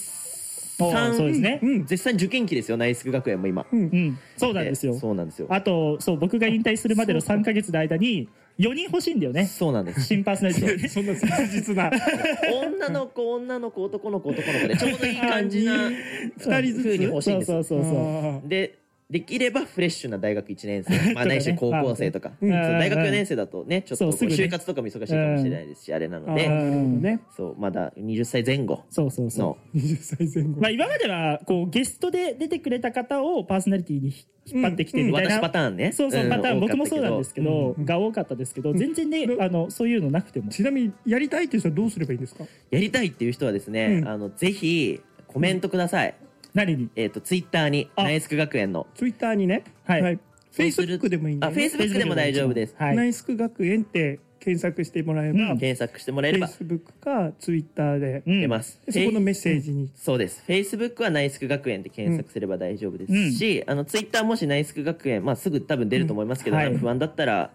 O: 賛受験期ですよ、ナイスク学園も今。
Q: そうなんですよ。
O: そうなんですよ。
Q: あと、僕が引退するまでの3ヶ月の間に、4人欲しいんだよね。
O: そうなんです。
Q: 新パーソナリティ。
P: そんな切実な。
O: 女の子、男の子で、ちょうどいい感じな
P: 2人ずつ
O: 風に欲しいんですよ。
Q: そう。
O: できればフレッシュな大学1年生、まあないし高校生とか。大学4年生だとね、ちょっと就活とかも忙しいかもしれないですし、あれなので、そう、まだ20歳前後の。
P: 20歳前後。
Q: まあ今までは、こう、ゲストで出てくれた方をパーソナリティに引っ張ってきてみたいな。
O: 私パターンね。
Q: そう、パターン、僕もそうなんですけど、が多かったですけど、全然ね、そういうのなくても。
P: ちなみに、やりたいっていう人はどうすればいいんですか？
O: やりたいっていう人はですね、ぜひ、コメントください。
Q: 何に？
O: ツイッターに、ナイスク学園の。
P: ツイッターにね。はい。フェイスブックでもいいんで。
O: フェイスブックでも大丈夫です。
P: ナイスク学園って検索してもらえば。
O: 検索してもらえれば。
P: フェイスブックかツイッターで
O: 出ます。
P: そこのメッセージに。
O: そうです。フェイスブックはナイスク学園って検索すれば大丈夫ですし、ツイッターもしナイスク学園、まあすぐ多分出ると思いますけど、不安だったら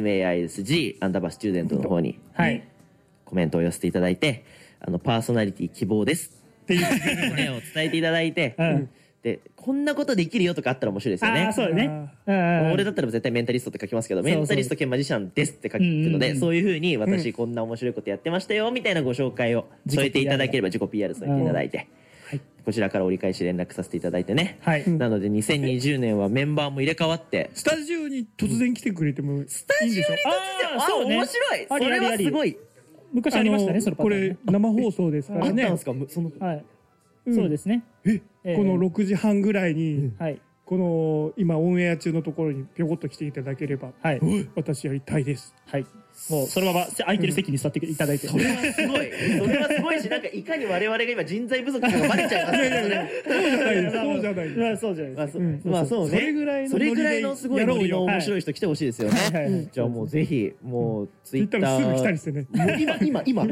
O: NAISG_student の方にコメントを寄せていただいて、パーソナリティ希望ですっていう旨を伝えていただいて、で、こんなことできるよとかあったら面白いですよね。
Q: そうだね。
O: 俺だったら絶対メンタリストって書きますけど、メンタリスト兼マジシャンですって書くので、そういう風に私こんな面白いことやってましたよみたいなご紹介を添えていただければ、自己 PR 添えていただいて、こちらから折り返し連絡させていただいてね。なので2020年はメンバーも入れ替わって、
P: スタジオに突然来てくれてもいいんでしょ？
O: スタジオに突然、面白い。それはすごい。
Q: 昔ありましたね、そのパターンね。
P: これ生放送ですからね。
O: あったんですか？
Q: そうですね。
P: この6時半ぐらいに、この今オンエア中のところにぴょこっと来ていただければ、私やりたいです。
Q: もうそのまま空いてる席に座っていただいて。
O: それはすごい。それはすごいし、なんかいかに我々が今人材不足かがバレちゃいますね。
P: そうじゃないです。
Q: そうじゃないです。
O: まあそうね。
P: それぐらい
O: のすごいノリの面白い人来てほしいですよね。じゃあもうぜひ、もうツイッター。
P: すぐ来たりしてね。
O: 今、まだ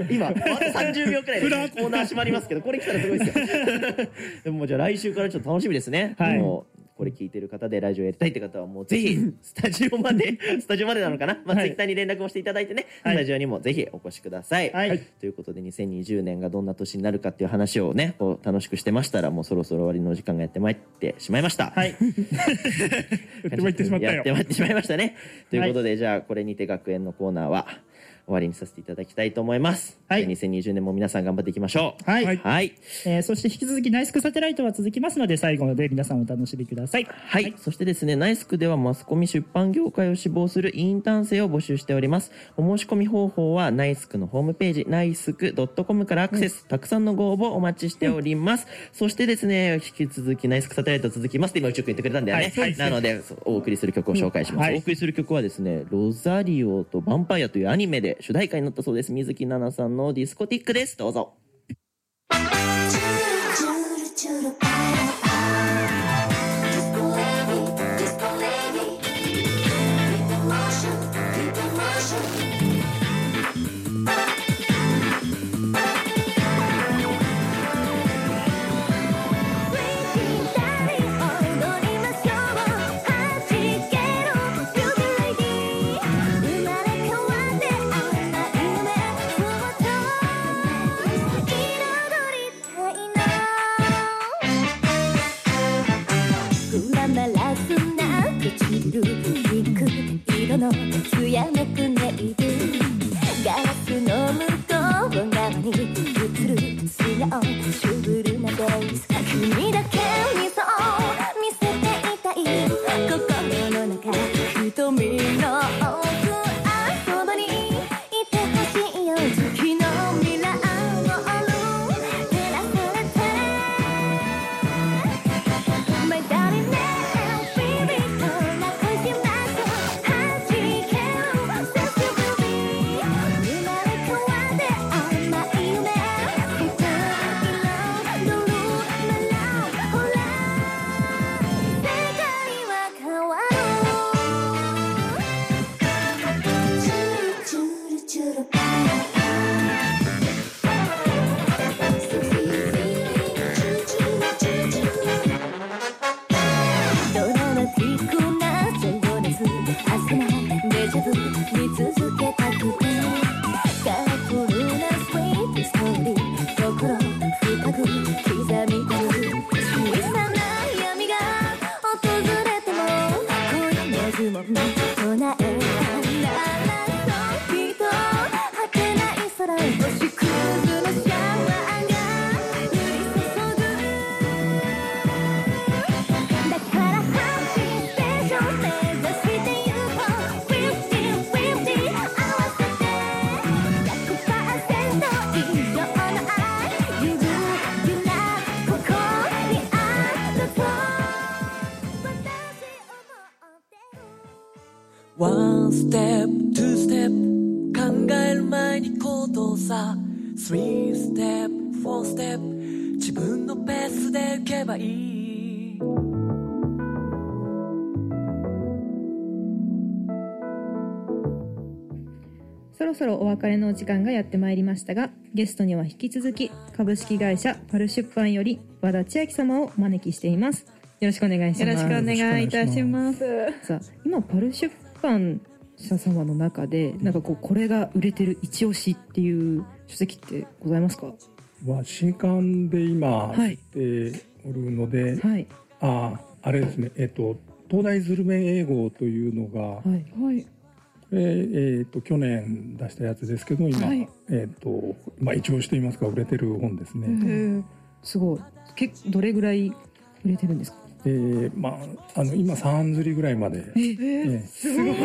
O: 30秒くらいでコーナー閉まりますけど、これ来たらすごいですよ。でもじゃあ来週からちょっと楽しみですね。これ聞いてる方でラジオやりたいって方はもうぜひスタジオまでなのかな、まあツイッターに連絡もしていただいてね、スタジオにもぜひお越しください。ということで2020年がどんな年になるかっていう話をね、こう楽しくしてましたら、もうそろそろ終わりの時間がやってまいってしまいました。やってまいってしまいましたね。ということで、じゃあこれにて学園のコーナーは終わりにさせていただきたいと思います。2020年も皆さん頑張っていきましょう。
Q: そして引き続きナイスクサテライトは続きますので、最後まで皆さんお楽しみください。
O: そしてですね、ナイスクではマスコミ出版業界を志望するインターン生を募集しております。お申し込み方法はナイスクのホームページ、naisku.com からアクセス、たくさんのご応募お待ちしております。そしてですね、引き続きナイスクサテライト続きますって今宇宙くん言ってくれたんだよね。なので、お送りする曲を紹介します。お送りする曲はですね、ロザリオとヴァンパイアというアニメで主題歌になったそうです。水木奈々さんのディスコティックです。どうぞ。
A: やめくネイビーガラスの向こう側に映る素顔シュールなデイズ君だけにそう見せていたい心の中瞳の奥あそばにいてほしいよ月の未来を照らされて My darling now baby こんな恋しましょう弾ける Since you will be 生まれ変わって甘い夢二人のドルマラほら世界は変わるチュルチュルチュルドラマティックな情熱明日なデジャブ見続けたくてカラフルなスイートストーリー心深く刻み込む小さな闇が訪れても恋の呪文唱えならそうきっと果てない空星屑のシャワーが降り注ぐだから発信ステーション目指してゆこう50-50合わせて 100% 以上の愛揺るぎなここにあったと
R: One step, two step 考える前に行動さ Three step, four step 自分のペースで行けばいい
I: そろそろお別れのお時間がやってまいりましたが、ゲストには引き続き株式会社パル出版より和田千秋様をお招きしています。よろしくお願いします。
J: よろしくお願いいたします。
I: さあ、今パル出版社様の中でなんかこれが売れてる一押しっていう書籍ってございますか？
M: は新刊で今出ておるので、あれですね、東大ズルメ英語というのが、去年出したやつですけど今、一応していますか売れてる本ですね。
I: すごい。どれぐらい売れてるんですか？
M: 今3釣りぐらいまで、
J: すごい。い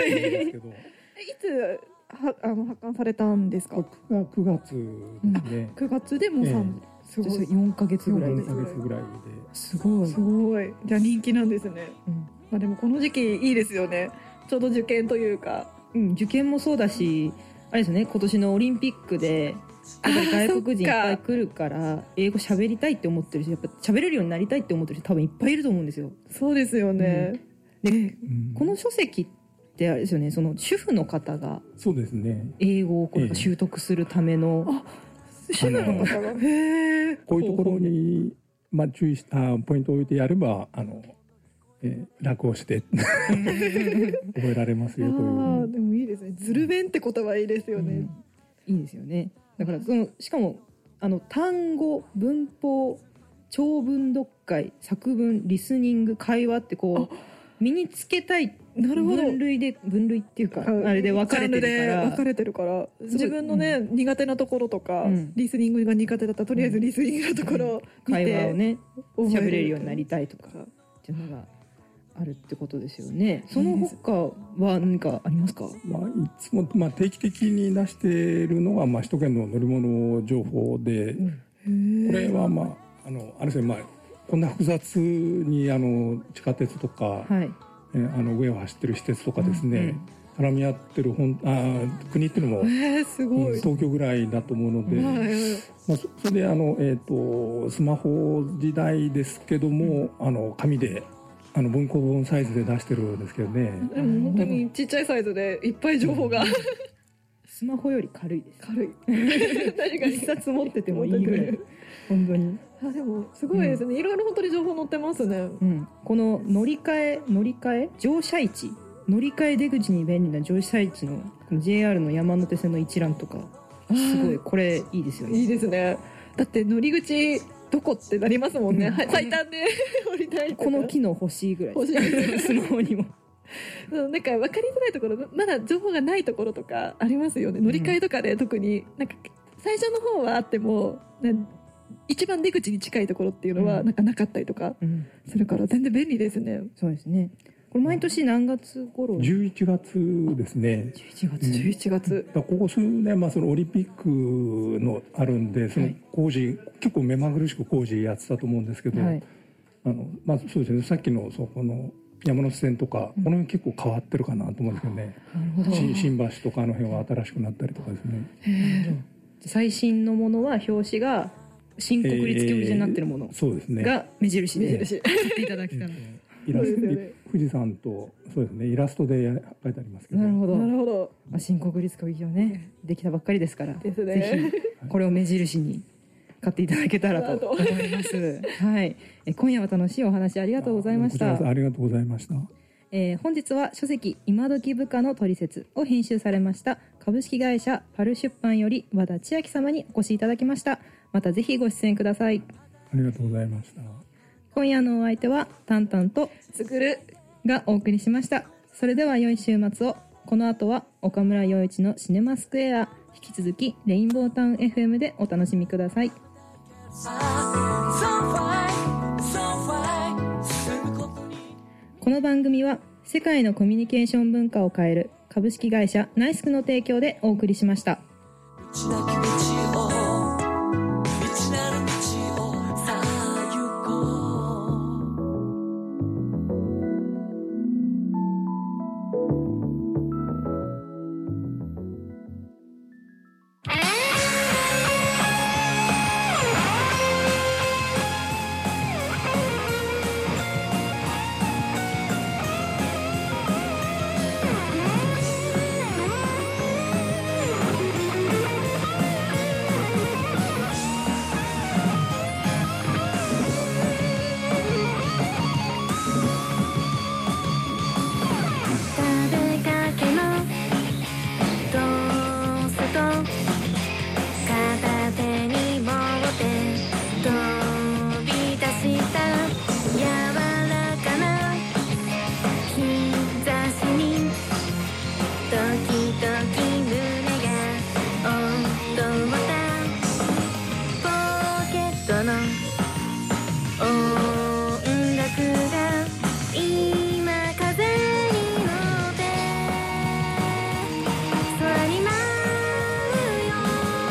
J: つ発刊されたんですか
M: ？9月ですね。
J: 9月でもう
I: すごい4ヶ月ぐらいで。
J: すごい。すごい。じゃあ人気なんですね。まあでもこの時期いいですよね。ちょうど受験というか。
I: 受験もそうだし、あれですね、今年のオリンピックで外国人いっぱい来るから英語喋りたいって思ってるし、やっぱ喋れるようになりたいって思ってる人多分いっぱいいると思うんですよ。
J: そうですよね。
I: で、この書籍ってあれですよね、その主婦の方が
M: そうですね、
I: 英語を習得するための、
J: 主婦の方が
M: こういうところに注意したポイントを置いてやれば楽をして覚えられますよという。
J: でもいいですね。ズル弁って言葉いいですよね。
I: いいですよね。だからしかも単語、文法、長文読解、作文、リスニング、会話って身につけたい分類っていうかあれで分かれてるから
J: 自分のね苦手なところとかリスニングが苦手だったらとりあえずリスニングのところ
I: 会話をね喋れるようになりたいとかっていうのがあるってことですよね。その他は何かありますか？
M: いつも定期的に出しているのが首都圏の乗り物情報で、これはあれですね、こんな複雑に地下鉄とか、上を走ってる施設とかですね、絡み合ってる国っていうのも、
J: すごい
M: 東京ぐらいだと思うので、それでスマホ時代ですけども、紙で文庫本サイズで出してるんですけどね。
J: でも本当にちっちゃいサイズでいっぱい情報が、
I: スマホより軽いです。
J: 軽い。確かに
I: 一冊持っててもいいぐらい。本当に。
J: でもすごいですね。いろいろ本当に情報載ってますね。
I: この乗り換え乗車位置、乗り換え出口に便利な乗車位置のこの JR の山手線の一覧とか、すごいこれいいですよね。
J: いいですね。だって乗り口どこってなりますもんね。最短で降りたい。
I: この機能欲しいぐらい。
J: 欲しい。
I: スマホにも。
J: なんか分かりづらいところ、まだ情報がないところとかありますよね。乗り換えとかで特になんか最初の方はあっても一番出口に近いところっていうのはなんかなかったりとかするから全然便利ですね。
I: そうですね。これ毎年何月頃
M: ？11月ですね。
J: 11月。
M: ここ数年、そのオリンピックのあるんで、その工事、結構目まぐるしく工事やってたと思うんですけど、そうですね、さっきのそこの山手線とか、この辺結構変わってるかなと思うんですけどね。新橋とかあの辺は新しくなったりとかですね。
I: 最新のものは表紙が新国立競技場になってるものが目印で買っていただきたら。
M: 富士山とそうですね、イラストで書いてありますけど。
I: なるほど。新国立競技場ね、できたばっかりですから、ぜひこれを目印に買っていただけたらと思います。はい、今夜は楽しいお話ありがとうございました。
M: ありがとうございました。
I: 本日は書籍今時部下のトリセツを編集されました株式会社パル出版より和田千秋様にお越しいただきました。またぜひご出演ください。
M: ありがとうございました。
I: 今夜のお相手はタンタンと
J: つぐる
I: がお送りしました。それでは良い週末を。この後は岡村陽一のシネマスクエア、引き続きレインボータウン FM でお楽しみください。この番組は世界のコミュニケーション文化を変える株式会社ナイスクの提供でお送りしました。